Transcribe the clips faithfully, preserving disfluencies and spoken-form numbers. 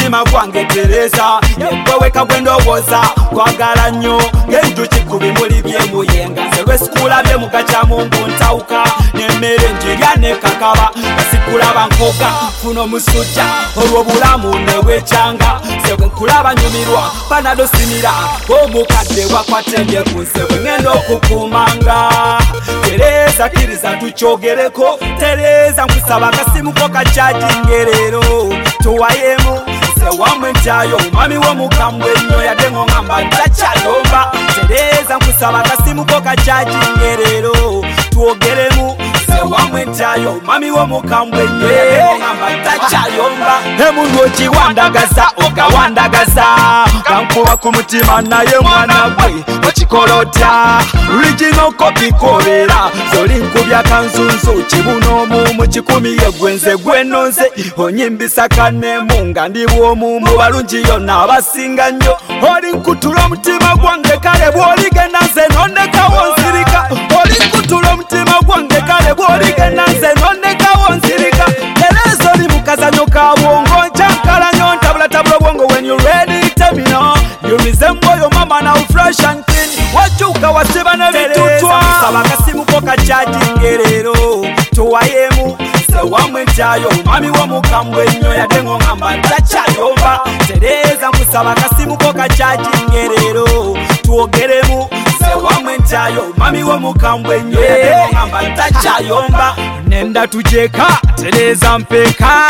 mutima gwange Tereza yeggweweka gwe ndowooza kwagala nnyo ng'enjuki ku bimuli by'emuyenga nze lwesikulabye mugakyamu mbuntawuka n'emmere njirya nekakaba kasikulaba nkoga funa omusujja olw'obulamu nebwekyanga nze bwe nkulaba nyumirwa panado sinira omukadde wakwatendye ku nze bwe ngenda okukuumanga Tereza kkiriza tukyogereko Tereza nkusaba akasimuko kakyajinge leero tuwayemu nze wamwe ntyayo omwami w'omukambwe ennyo yadde ng'oŋŋamba ntakyayomba Tereza nkusaba akasimuko kakyajinge leero twogeremu nze wamwe ntyayo omwami w'omukambwe ennyo yadde ng'oŋŋamba ntakyayomba emundu okiwandagaza ogawandagaza kankuba ku mutima naye mwana gwe okikola otya original copy kobeera zoli nkubya kanzunzu kibuno omumu kikumi yegwenze gwenonze onyimbisa kanemu nga ndi bwomu mu balungi yonna abasinga nnyo oli nkutula omutima gwange kale bw'oligenda nze nondekawo nzirika oli nkutula omutima gwange kale bw'oligenda nze nondekawo nzirika Tereza oli mukazanyo ka bwongo nkyankalanyo ntabulatabula obwongo when you ready tell me no you resemble your mama now fresh and clean wakyuka wasiba nebitutwa nsaba akasimuko kakyajinge leero tuwayemu nze wamwe ntyayo omwami w'omukambwe ennyo yadde ng'oŋŋamba ntakyayomba Tereza nkusaba akasimuko kakyajinge leero twogeremu nze wamwe ntyayo omwami w'omukambwe ennyo yadde ng'oŋŋamba ntakyayomba nenda tujeeka Tereza mpeeka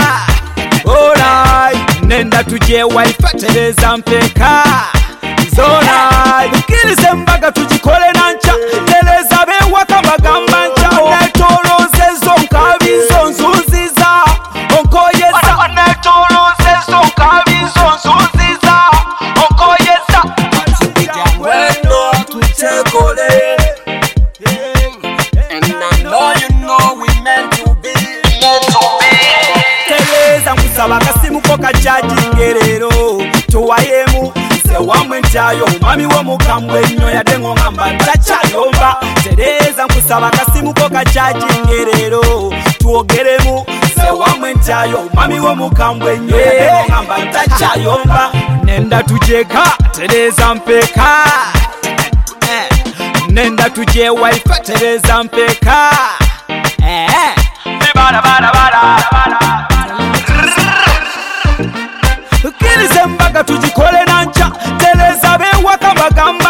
alright nenda tuje wife Tereza mpeeka alright kkiriza embaga tugikole nanca Tereza beewaka mbagamba nca netoloozezo nkabizo nzunziza onkoyeza netoloozezo nkabizo nzunziza onkoyeza weno tutekole and I know you know we meant to be meant to be Tereza nkusaba akasimuko kakyajinge leero tuwayemu nze wamwe ntyayo omwami w'omukambwe ennyo yadde ng'oŋŋamba ntakyayomba Tereza nkusaba akasimuko kakyajinge leero twogeremu nze wamwe ntyayo omwami w'omukambwe ennyo yadde ng'oŋŋamba ntakyayomba nenda tujeeka Tereza mpeeka nenda tuje wife Tereza mpeeka kkiriza embaga tugikole nanca Tereza beewaka mbagamba